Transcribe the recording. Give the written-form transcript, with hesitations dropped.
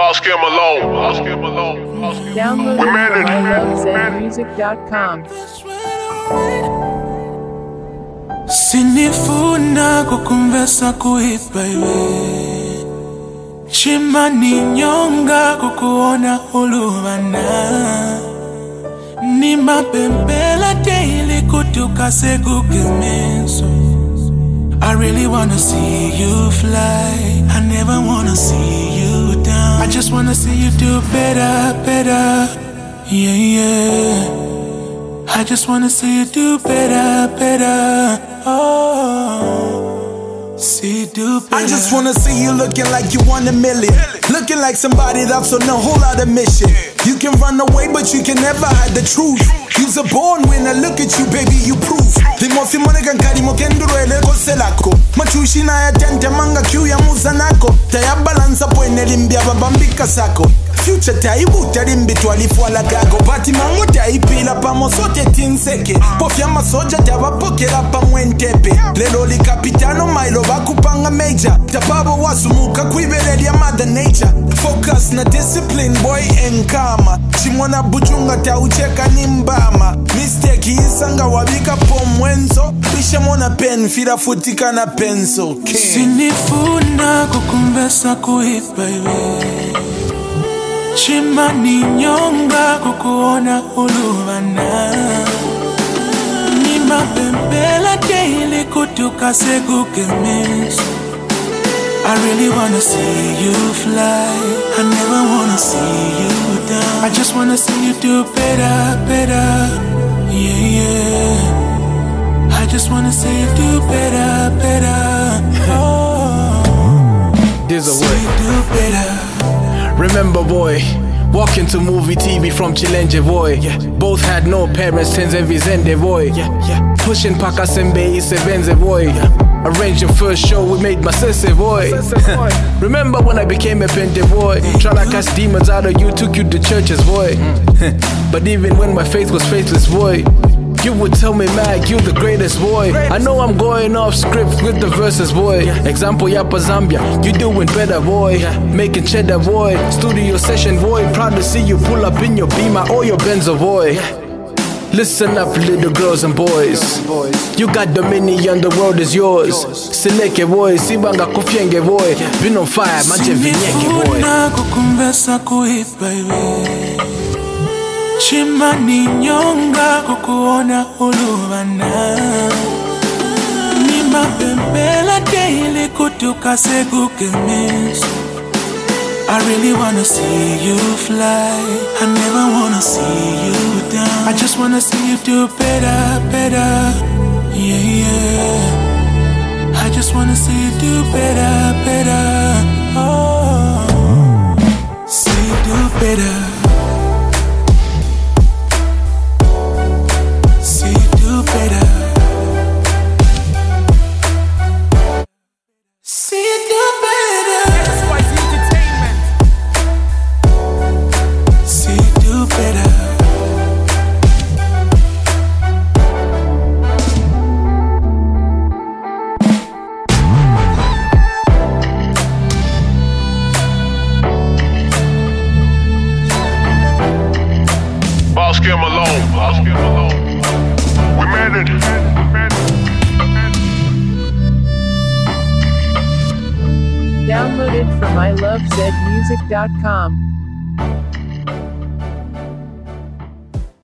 Boss Kim alone. Boss Kim alone. Boss Kim Download We it made from it. ilovezmusic.com. Sinifuna kukumvesa kuipa iwe Chimani nyonga kukuona uluvana Ni mapembela daily kutuka segugemenso I really wanna see you fly I never wanna see you down I just wanna see you do better, better Yeah, yeah I just wanna see you do better, better Oh, see you do better I just wanna see you looking like you won a million Looking like somebody that's on a whole lot of mission You can run away but you can never hide the truth You's a born winner, look at you baby, you proof Limofi moneka nkari mokendurwele kose lako Machushi na ya tente manga kiu ya muza nako Taya balanza pwene limbia babambika sako Future taibuta limbi twalifuala gago Pati mango taipila pamo sote tinseke Pofya masoja tabapokela pamwentepe Lelo li kapitano mailo bakupanga major Tababo wasumuka kuibele ya mother nature Focus na discipline boy enkama Chimona bujunga taucheka nimbama Mistake isanga wabika pomwenzo Bisha mona pen fira futika na penso Sinifuna kukumbesa kuipa iwe Chimani nyonga kukuona uluvana Ni mapembela daily kutuka segugemenso I really wanna see you fly I never wanna see you down I just wanna see you do better, better Yeah, yeah I just wanna see you do better, better Oh, There's a see way. you do better Remember boy, walking to movie TV from Chilenje boy. Both had no parents, tenze vizende boy. Pushing paka sembe isevenze boy. Arranged your first show, we made my sese boy. Remember when I became a pente boy? Tryna cast demons out of you, took you to churches boy. But even when my faith was faithless boy, you would tell me, Mag, you the greatest boy. I know I'm going off script with the verses, boy. Example, Yapa Zambia, you doing better, boy. Making cheddar, boy. Studio session, boy. Proud to see you pull up in your Beamer or your Benzo, boy. Listen up, little girls and boys. You got dominion, the world is yours. Seleke, boy. Sibanga kufyenge, boy. Been on fire, manje vinyeke, boy. Sinifuna kukumbesa kuipa iwe Chimani nyonga kukuona uluvana Ni mapembela daily kutuka segugemenso I really wanna see you fly I never wanna see you down I just wanna see you do better, better Yeah, yeah I just wanna see you do better, better Oh, see you do better better. See you do better. XYZ Entertainment. See you do better. Boss Kim alone. Boss Kim alone. We made it. Download it from ilovezmusic.com.